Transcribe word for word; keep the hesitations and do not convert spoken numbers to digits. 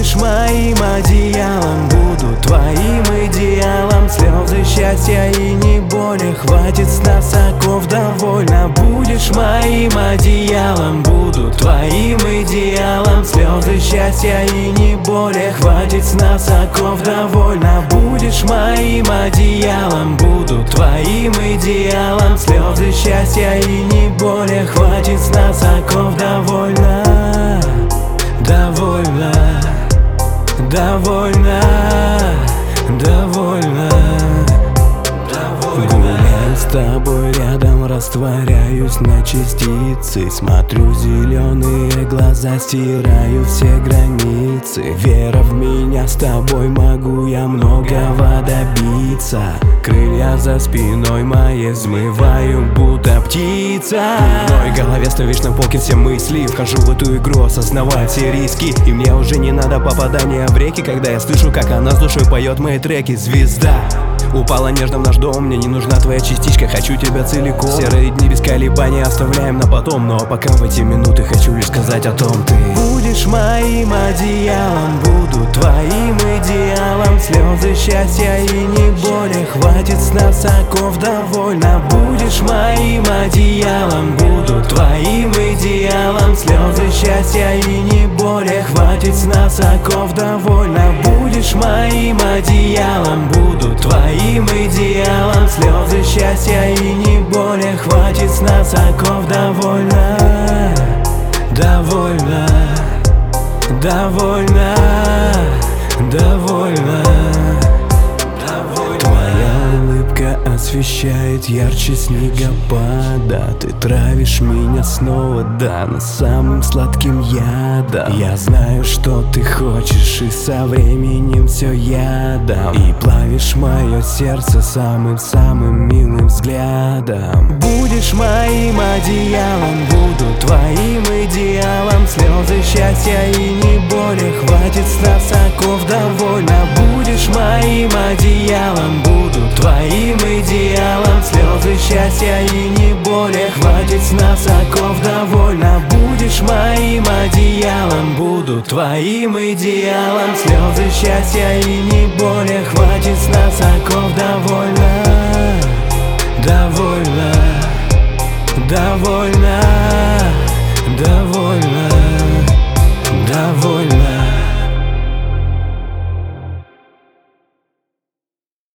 Будешь моим одеялом, буду твоим идеалом. Слезы счастья и не боли, хватит с нас оков довольно. Будешь моим одеялом, буду твоим идеалом. Слезы счастья и не боли, хватит с нас оков довольно. Будешь моим одеялом, буду твоим идеалом. Слезы счастья и не боли, хватит с нас оков довольно. Довольно, довольно, довольно. Гуляю с тобой рядом, растворяюсь на частицы. Смотрю в зеленые глаза, стираю все границы. Вера в меня, с тобой могу я многого добиться. Крылья за спиной моей взмываю, будто птица. В моей голове ставишь на полке все мысли. Вхожу в эту игру, осознавая все риски. И мне уже не надо попадания в реки, когда я слышу, как она с душой поет мои треки. Звезда упала нежно в наш дом, мне не нужна твоя частичка, хочу тебя целиком. Серые дни без колебаний оставляем на потом, но пока в эти минуты хочу лишь сказать о том: ты будешь моим одеялом, буду твоим идеалом. Слезы счастья и не боли, хватит с нас оков довольно. Будешь моим одеялом, буду твоим идеалом. Слезы счастья и не боли, хватит с нас оков довольно. Будешь моим одеялом, буду твоим идеалом. Слезы счастья и не боли, хватит с нас оков довольно. Довольно, довольно, довольно. Твоя улыбка освещает ярче снегопада. Ты травишь меня снова, да, но самым сладким ядом. Я знаю, что ты хочешь, и со временем все я дам. И плавишь мое сердце самым-самым милым взглядом. Будешь моим одеялом, буду твоим идеалом. Слезы счастья и не боли, хватит с нас оков довольно. Будешь моим одеялом, буду твоим идеалом. Слезы счастья и не боли, хватит с нас оков довольно. Будешь моим одеялом, буду твоим идеалом. Слезы счастья и не боли, хватит с нас оков довольно. Довольно, довольно, довольно.